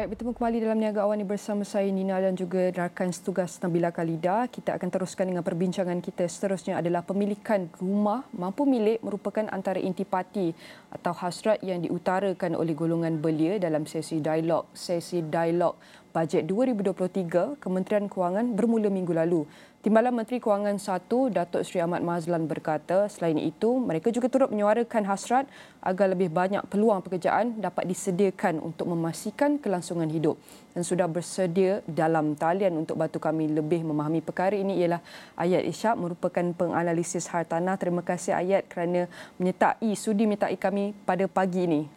Baik, bertemu kembali dalam Niaga Awal ini bersama saya Nina dan juga rakan setugas Nabila Khalida. Kita akan teruskan dengan perbincangan kita seterusnya adalah pemilikan rumah mampu milik merupakan antara intipati atau hasrat yang diutarakan oleh golongan belia dalam sesi dialog bajet 2023 Kementerian Kewangan bermula minggu lalu. Timbalan Menteri Kewangan 1, Datuk Seri Ahmad Mazlan berkata, selain itu, mereka juga turut menyuarakan hasrat agar lebih banyak peluang pekerjaan dapat disediakan untuk memastikan kelangsungan hidup. Dan sudah bersedia dalam talian untuk bantu kami lebih memahami perkara ini ialah Ayat Ishak, merupakan penganalisis hartanah. Terima kasih Ayat kerana sudi menyertai kami pada pagi ini.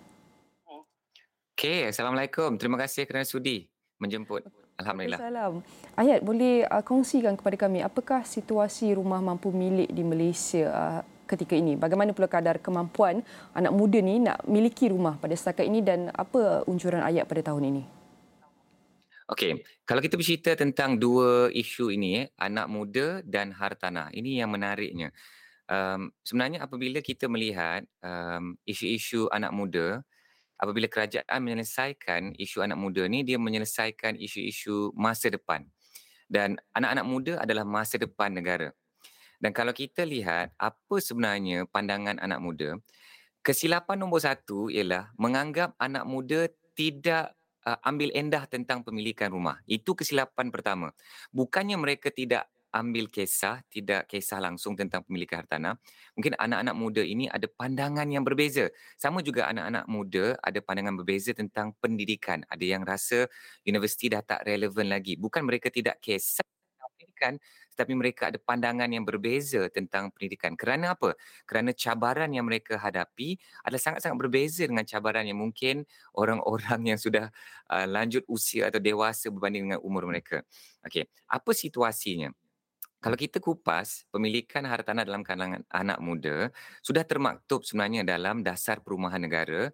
Okey, Assalamualaikum. Terima kasih kerana sudi menjemput. Alhamdulillah. Waalaikumsalam. Ayat, boleh kongsikan kepada kami apakah situasi rumah mampu milik di Malaysia ketika ini? Bagaimana pula kadar kemampuan anak muda ni nak miliki rumah pada setakat ini dan apa unjuran Ayat pada tahun ini? Okey, kalau kita bercerita tentang dua isu ini, anak muda dan hartanah, ini yang menariknya. Sebenarnya apabila kita melihat isu-isu anak muda, apabila kerajaan menyelesaikan isu anak muda ni, dia menyelesaikan isu-isu masa depan. Dan anak-anak muda adalah masa depan negara. Dan kalau kita lihat apa sebenarnya pandangan anak muda, kesilapan nombor satu ialah menganggap anak muda tidak ambil endah tentang pemilikan rumah. Itu kesilapan pertama. Bukannya mereka tidak ambil kisah, tidak kisah langsung tentang pemilikan hartanah. Mungkin anak-anak muda ini ada pandangan yang berbeza. Sama juga anak-anak muda ada pandangan berbeza tentang pendidikan. Ada yang rasa universiti dah tak relevan lagi. Bukan mereka tidak kisah tentang pendidikan, tetapi mereka ada pandangan yang berbeza tentang pendidikan. Kerana apa? Kerana cabaran yang mereka hadapi adalah sangat-sangat berbeza dengan cabaran yang mungkin orang-orang yang sudah lanjut usia atau dewasa berbanding dengan umur mereka. Okey, apa situasinya? Kalau kita kupas, pemilikan hartanah dalam kalangan anak muda sudah termaktub sebenarnya dalam Dasar Perumahan Negara.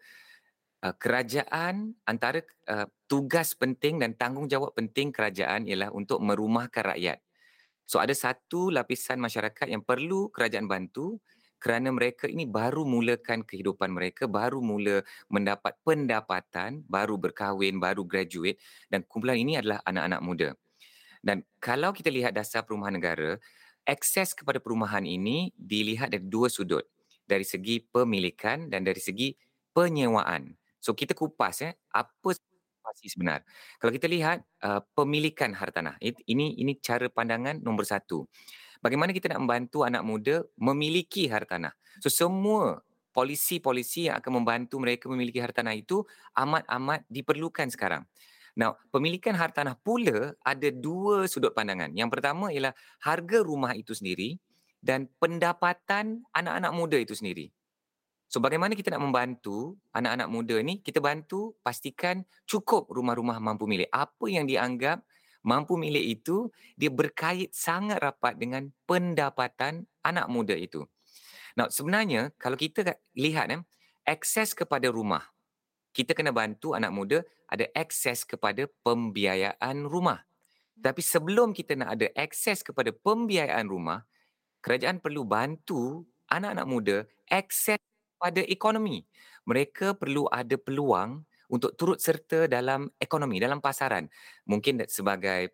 Kerajaan antara tugas penting dan tanggungjawab penting kerajaan ialah untuk merumahkan rakyat. So ada satu lapisan masyarakat yang perlu kerajaan bantu kerana mereka ini baru mulakan kehidupan mereka, baru mula mendapat pendapatan, baru berkahwin, baru graduate dan kumpulan ini adalah anak-anak muda. Dan kalau kita lihat Dasar Perumahan Negara, akses kepada perumahan ini dilihat dari dua sudut. Dari segi pemilikan dan dari segi penyewaan. So kita kupas apa situasi sebenar. Kalau kita lihat pemilikan hartanah, ini cara pandangan nombor satu. Bagaimana kita nak membantu anak muda memiliki hartanah. So semua polisi-polisi yang akan membantu mereka memiliki hartanah itu amat-amat diperlukan sekarang. Now, pemilikan hartanah pula ada dua sudut pandangan. Yang pertama ialah harga rumah itu sendiri dan pendapatan anak-anak muda itu sendiri. So bagaimana kita nak membantu anak-anak muda ni, kita bantu pastikan cukup rumah-rumah mampu milik. Apa yang dianggap mampu milik itu, dia berkait sangat rapat dengan pendapatan anak muda itu. Nah, sebenarnya kalau kita lihat akses kepada rumah, kita kena bantu anak muda ada akses kepada pembiayaan rumah. Tapi sebelum kita nak ada akses kepada pembiayaan rumah, kerajaan perlu bantu anak-anak muda akses pada ekonomi. Mereka perlu ada peluang untuk turut serta dalam ekonomi, dalam pasaran. Mungkin sebagai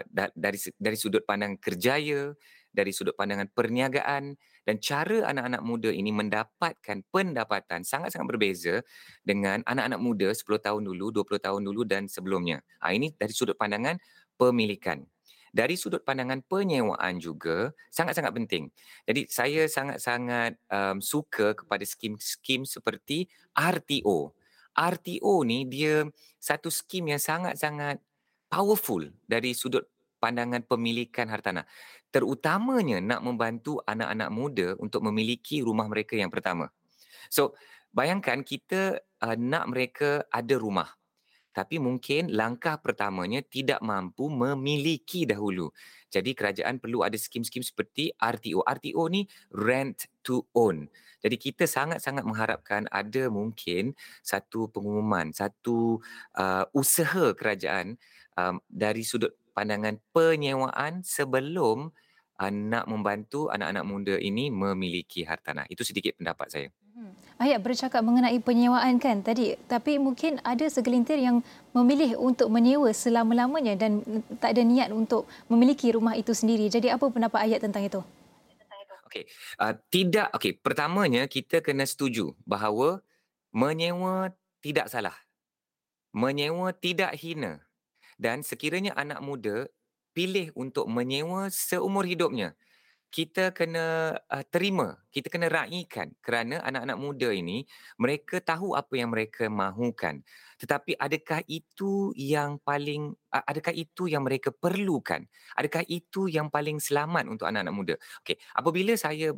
dari sudut pandang kerjaya, dari sudut pandangan perniagaan dan cara anak-anak muda ini mendapatkan pendapatan sangat-sangat berbeza dengan anak-anak muda 10 tahun dulu, 20 tahun dulu dan sebelumnya. Ini dari sudut pandangan pemilikan. Dari sudut pandangan penyewaan juga sangat-sangat penting. Jadi saya sangat-sangat suka kepada skim-skim seperti RTO. RTO ni dia satu skim yang sangat-sangat powerful dari sudut pandangan pemilikan hartanah. Terutamanya nak membantu anak-anak muda untuk memiliki rumah mereka yang pertama. So, bayangkan kita nak mereka ada rumah. Tapi mungkin langkah pertamanya tidak mampu memiliki dahulu. Jadi kerajaan perlu ada skim-skim seperti RTO. RTO ni rent to own. Jadi kita sangat-sangat mengharapkan ada mungkin satu pengumuman, satu usaha kerajaan dari sudut pandangan penyewaan sebelum nak membantu anak-anak muda ini memiliki hartanah. Itu sedikit pendapat saya. Ayat bercakap mengenai penyewaan kan tadi, tapi mungkin ada segelintir yang memilih untuk menyewa selama-lamanya dan tak ada niat untuk memiliki rumah itu sendiri. Jadi apa pendapat ayat tentang itu? Okey, tidak okey, pertamanya kita kena setuju bahawa menyewa tidak salah, menyewa tidak hina dan sekiranya anak muda pilih untuk menyewa seumur hidupnya, kita kena, terima, kita kena raikan kerana anak-anak muda ini, mereka tahu apa yang mereka mahukan. Tetapi adakah itu yang paling adakah itu yang mereka perlukan? Adakah itu yang paling selamat untuk anak-anak muda? Okey, apabila saya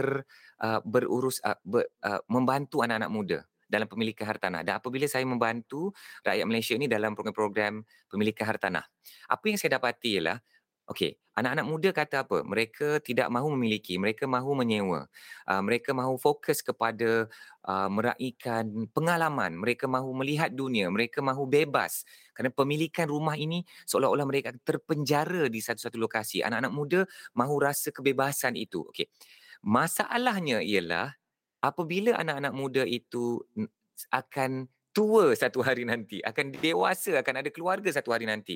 membantu anak-anak muda dalam pemilikan hartanah dan apabila saya membantu rakyat Malaysia ini dalam program-program pemilikan hartanah, apa yang saya dapati ialah okey, anak-anak muda kata apa? Mereka tidak mahu memiliki, mereka mahu menyewa. Mereka mahu fokus kepada meraihkan pengalaman, mereka mahu melihat dunia, mereka mahu bebas. Kerana pemilikan rumah ini seolah-olah mereka terpenjara di satu-satu lokasi. Anak-anak muda mahu rasa kebebasan itu. Okey. Masalahnya ialah apabila anak-anak muda itu akan tua satu hari nanti, akan dewasa, akan ada keluarga satu hari nanti,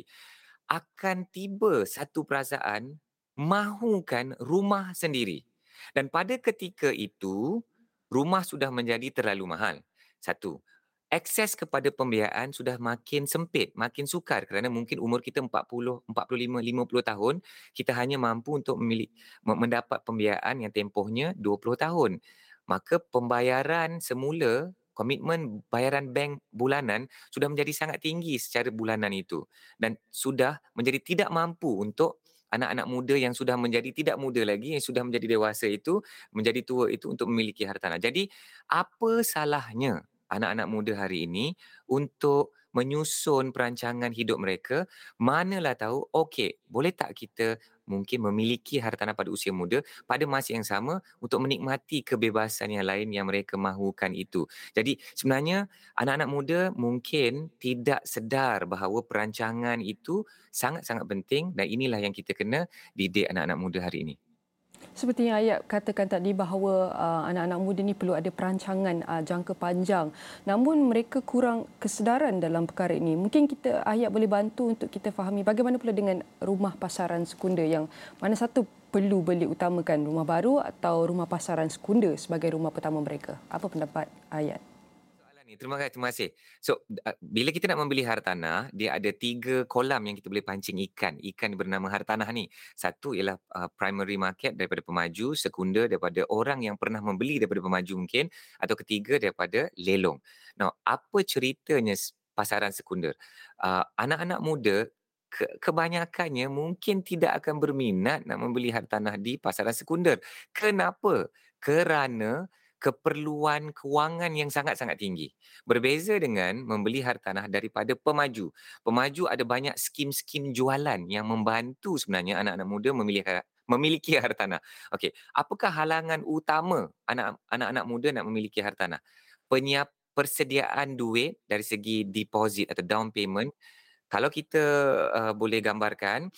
akan tiba satu perasaan mahukan rumah sendiri. Dan pada ketika itu, rumah sudah menjadi terlalu mahal. Satu, akses kepada pembiayaan sudah makin sempit, makin sukar kerana mungkin umur kita 40, 45, 50 tahun, kita hanya mampu untuk mendapat pembiayaan yang tempohnya 20 tahun. Maka pembayaran semula, komitmen bayaran bank bulanan sudah menjadi sangat tinggi secara bulanan itu dan sudah menjadi tidak mampu untuk anak-anak muda yang sudah menjadi tidak muda lagi, yang sudah menjadi dewasa itu, menjadi tua itu untuk memiliki hartanah. Jadi, apa salahnya anak-anak muda hari ini untuk menyusun perancangan hidup mereka, manalah tahu, okey, boleh tak kita mungkin memiliki hartanah pada usia muda, pada masa yang sama untuk menikmati kebebasan yang lain yang mereka mahukan itu. Jadi, sebenarnya anak-anak muda mungkin tidak sedar bahawa perancangan itu sangat-sangat penting dan inilah yang kita kena didik anak-anak muda hari ini. Seperti yang Ayat katakan tadi bahawa anak-anak muda ni perlu ada perancangan jangka panjang. Namun mereka kurang kesedaran dalam perkara ini. Mungkin Ayat boleh bantu untuk kita fahami bagaimana pula dengan rumah pasaran sekunder yang mana satu perlu beli utamakan, rumah baru atau rumah pasaran sekunder sebagai rumah pertama mereka. Apa pendapat Ayat? Soalan ni, terima kasih. So, bila kita nak membeli hartanah, dia ada 3 kolam yang kita boleh pancing ikan. Ikan bernama hartanah ni. Satu ialah primary market daripada pemaju, sekunder daripada orang yang pernah membeli daripada pemaju mungkin, atau ketiga daripada lelong. Now, apa ceritanya pasaran sekunder? Anak-anak muda kebanyakannya mungkin tidak akan berminat nak membeli hartanah di pasaran sekunder. Kenapa? Kerana keperluan kewangan yang sangat-sangat tinggi. Berbeza dengan membeli hartanah daripada pemaju. Pemaju ada banyak skim-skim jualan yang membantu sebenarnya anak-anak muda memiliki hartanah. Okey, apakah halangan utama anak-anak muda nak memiliki hartanah? Persediaan duit dari segi deposit atau down payment kalau kita, boleh gambarkan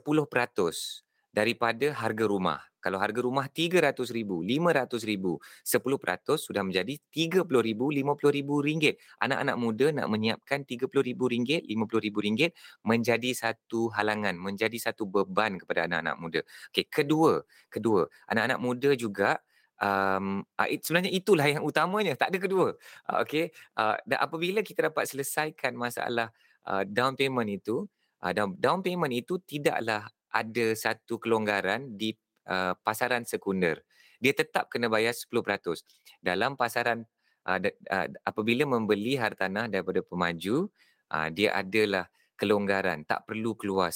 10% daripada harga rumah. Kalau harga rumah RM300,000, RM500,000, 10% sudah menjadi RM30,000, RM50,000. Anak-anak muda nak menyiapkan RM30,000, RM50,000 menjadi satu halangan, menjadi satu beban kepada anak-anak muda. Okey, kedua, anak-anak muda juga, sebenarnya itulah yang utamanya, tak ada kedua. Okey, dan apabila kita dapat selesaikan masalah down payment itu, down payment itu tidaklah ada satu kelonggaran di pasaran sekunder. Dia tetap kena bayar 10%. Dalam pasaran apabila membeli hartanah daripada pemaju, dia adalah kelonggaran, tak perlu keluar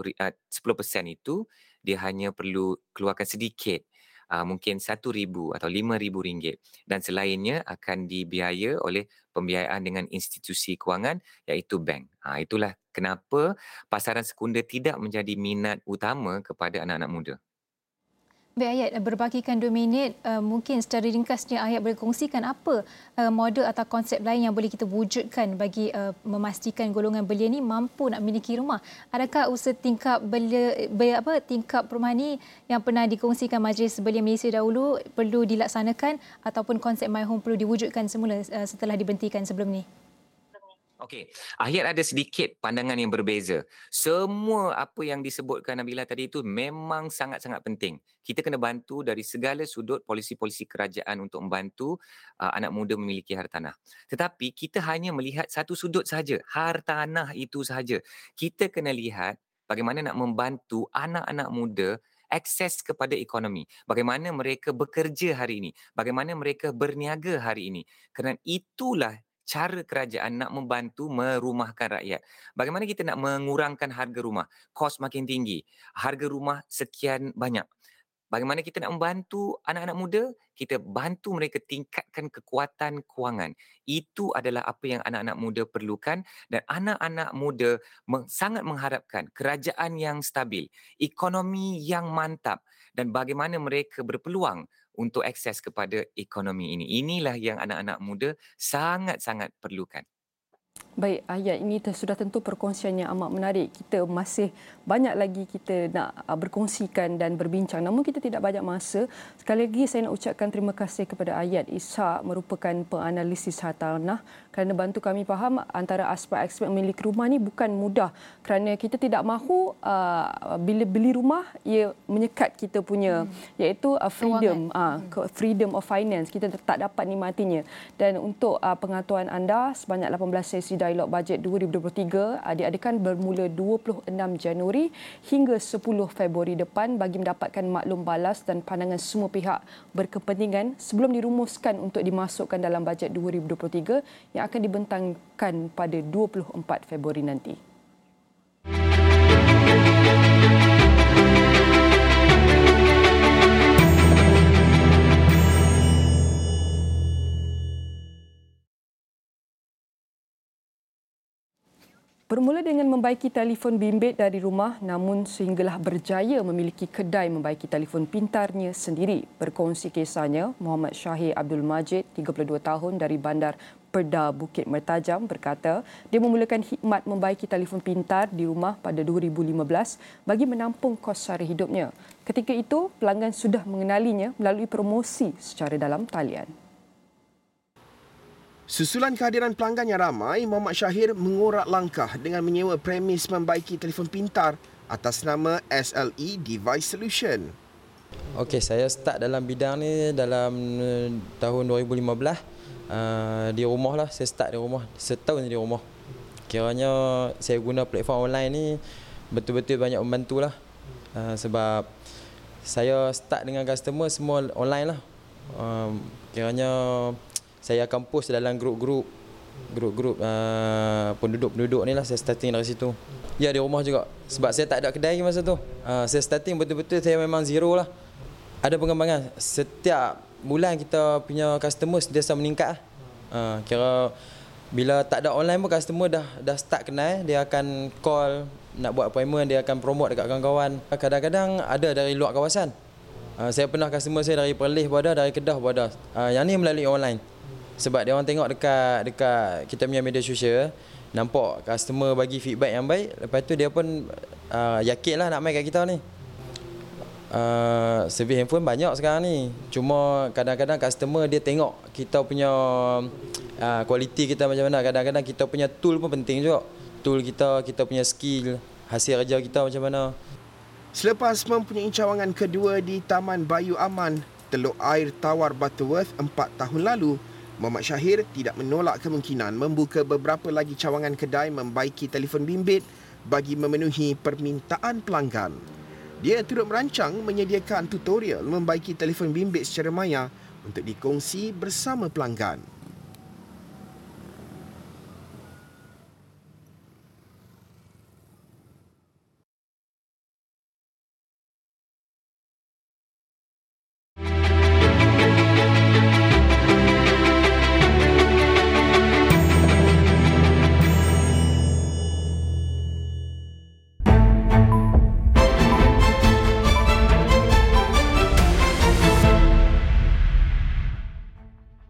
10% itu, dia hanya perlu keluarkan sedikit, mungkin RM1,000 atau RM5,000 dan selainnya akan dibiaya oleh pembiayaan dengan institusi kewangan iaitu bank. Itulah kenapa pasaran sekunder tidak menjadi minat utama kepada anak-anak muda. Baik Ayat, berbahagikan 2 minit, mungkin secara ringkasnya Ayat boleh kongsikan apa model atau konsep lain yang boleh kita wujudkan bagi memastikan golongan belia ni mampu nak memiliki rumah. Adakah usaha tingkap tingkap perumahan ni yang pernah dikongsikan Majlis Belia Malaysia dahulu perlu dilaksanakan ataupun konsep My Home perlu diwujudkan semula setelah diberhentikan sebelum ni? Okey, Ayat ada sedikit pandangan yang berbeza. Semua apa yang disebutkan Nabila tadi itu memang sangat-sangat penting. Kita kena bantu dari segala sudut polisi-polisi kerajaan untuk membantu anak muda memiliki hartanah. Tetapi kita hanya melihat satu sudut sahaja, hartanah itu sahaja. Kita kena lihat bagaimana nak membantu anak-anak muda akses kepada ekonomi. Bagaimana mereka bekerja hari ini. Bagaimana mereka berniaga hari ini. Kerana itulah cara kerajaan nak membantu merumahkan rakyat. Bagaimana kita nak mengurangkan harga rumah? Kos makin tinggi. Harga rumah sekian banyak. Bagaimana kita nak membantu anak-anak muda? Kita bantu mereka tingkatkan kekuatan kewangan. Itu adalah apa yang anak-anak muda perlukan dan anak-anak muda sangat mengharapkan kerajaan yang stabil, ekonomi yang mantap dan bagaimana mereka berpeluang untuk akses kepada ekonomi ini. Inilah yang anak-anak muda sangat-sangat perlukan. Baik, Ayat, ini sudah tentu perkongsian yang amat menarik. Kita masih banyak lagi kita nak berkongsikan dan berbincang. Namun kita tidak banyak masa. Sekali lagi saya nak ucapkan terima kasih kepada Ayat Ishak merupakan penganalisis hartanah kerana bantu kami faham antara aspek-aspek memiliki rumah ni bukan mudah. Kerana kita tidak mahu bila beli rumah ia menyekat kita punya iaitu freedom of finance. Kita tak dapat nikmatinya. Dan untuk pengetahuan anda sebanyak 18 sesi dialog bajet 2023 diadakan bermula 26 Januari hingga 10 Februari depan bagi mendapatkan maklum balas dan pandangan semua pihak berkepentingan sebelum dirumuskan untuk dimasukkan dalam bajet 2023 yang akan dibentangkan pada 24 Februari nanti. Bermula dengan membaiki telefon bimbit dari rumah namun sehinggalah berjaya memiliki kedai membaiki telefon pintarnya sendiri. Berkongsi kisahnya, Muhammad Syahir Abdul Majid, 32 tahun dari Bandar Perda Bukit Mertajam berkata dia memulakan khidmat membaiki telefon pintar di rumah pada 2015 bagi menampung kos sara hidupnya. Ketika itu, pelanggan sudah mengenalinya melalui promosi secara dalam talian. Susulan kehadiran pelanggan yang ramai, Muhammad Syahir mengorak langkah dengan menyewa premis membaiki telefon pintar atas nama SLE Device Solution. Okey, saya start dalam bidang ni dalam tahun 2015. Di rumah lah, saya start di rumah. Setahun di rumah. Kiranya saya guna platform online ni betul-betul banyak membantu lah. Sebab saya start dengan customer semua online lah. Kiranya saya akan post dalam grup-grup penduduk-penduduk ni lah. Saya starting dari situ. Ya, di rumah juga. Sebab saya tak ada kedai masa tu. Saya starting betul-betul saya memang zero lah. Ada pengembangan. Setiap bulan kita punya customer sentiasa meningkat lah. Kira bila tak ada online pun customer dah start kenal. Dia akan call, nak buat appointment, dia akan promote dekat kawan-kawan. Kadang-kadang ada dari luar kawasan. Saya pernah customer saya dari Perlis pun ada, dari Kedah pun ada. Yang ni melalui online. Sebab dia orang tengok dekat kita punya media sosial, nampak customer bagi feedback yang baik, lepas tu dia pun yakinlah nak main kat kita ni. Servis handphone banyak sekarang ni. Cuma kadang-kadang customer dia tengok kita punya kualiti kita macam mana. Kadang-kadang kita punya tool pun penting juga. Tool kita punya skill, hasil kerja kita macam mana. Selepas mempunyai cawangan kedua di Taman Bayu Aman, Teluk Air Tawar Butterworth 4 tahun lalu, Muhammad Syahir tidak menolak kemungkinan membuka beberapa lagi cawangan kedai membaiki telefon bimbit bagi memenuhi permintaan pelanggan. Dia turut merancang menyediakan tutorial membaiki telefon bimbit secara maya untuk dikongsi bersama pelanggan.